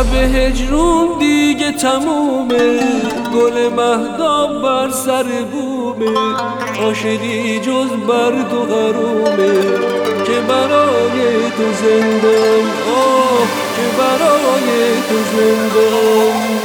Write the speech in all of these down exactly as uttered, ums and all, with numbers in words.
شب هجرون دیگه تمومه، گل مهتاب بر سر بومه، عاشقی جز برد و غرومه که برای تو زندم، آه که برای تو زندم.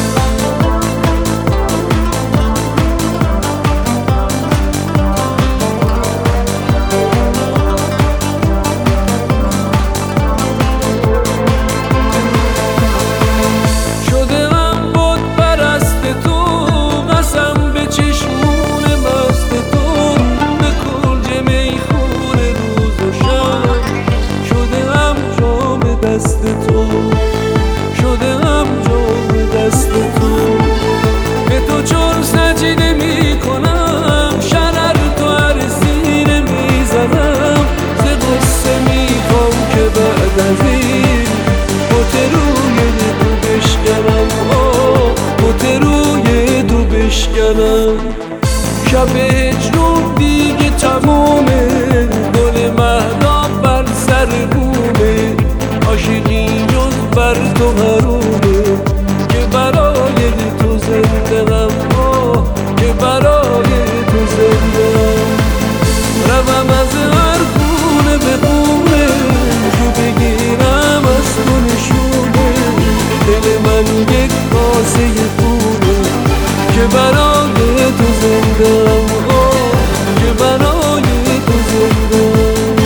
دست تو شدم جام دست تو، به تو چون سجده می کنم، شرر تو هر سینه می زنم، ز غصه می خوام که بعد از این بت روی تو بشکنم، آه بت روی تو بشکنم. شب هجرون دیگه تمومه، گل مهتاب بر سر بومه، عاشقی جز بر تو حرومه که برای تو زندم، آه که برای تو زندم. روم از هر خونه به خونه، جو بگیرم از تو نشونه، دل من یک کاسه خونه که برای تو زندم، آه که برای تو زندم.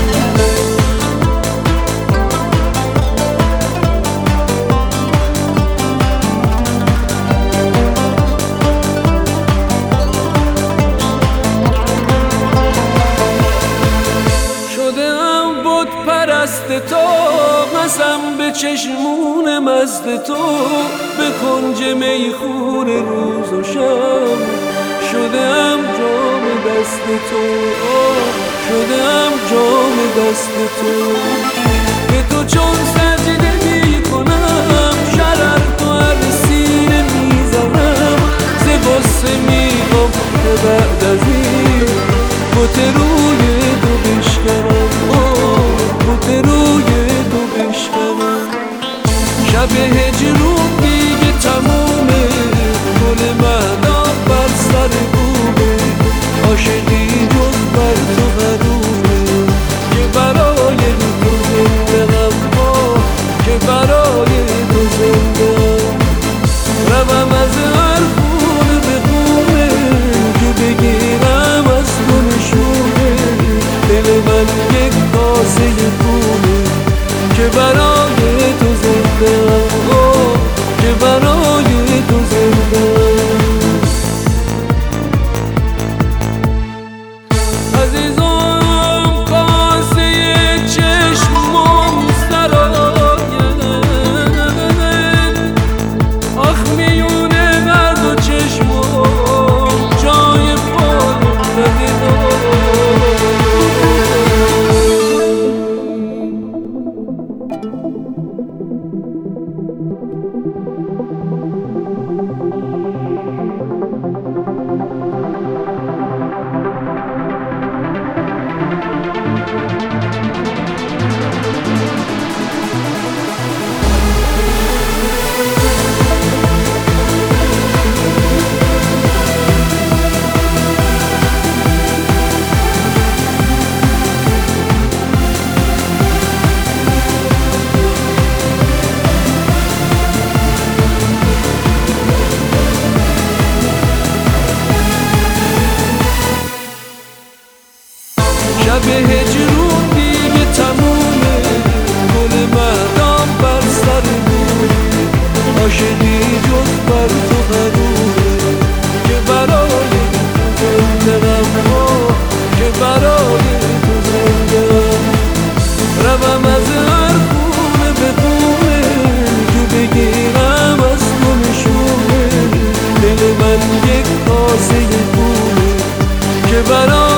پرست تو قسم به چشمون مست تو، به کنج میخور روز و شب شدم جام دست تو، آه شدم جام دست تو، به تو چون سجده می کنم، شرر تو هر سینه می زنم، ز غصه می خوام که بعد از این بت روی تو بشکنم، آه بت روی تو بشکنم. شب هجرون دیگه تمومه، گل مهتاب بر سر بومه، عاشقی جز بر تو حرومه که برای تو زندم، آه که برای تو زندم. روم از هر خونه به خونه، که بگیرم از تو نشونه، دل من یک کاسه خونه که برای تو زندم، آه که برای تو زندم. عزیزم کاسه چشمم سراید، آخ میونه درد و چشمم جای پایم ندیدم. شب هجرون دیگه تمومه، گل مهتاب بر سر بومه، عاشقی جز بر تو حرومه که برای تو زندم، آه که برای تو زندم. روم از هر خونه به خونه، که بگیرم از تو نشونه، دل من یک کاسه خونه که برای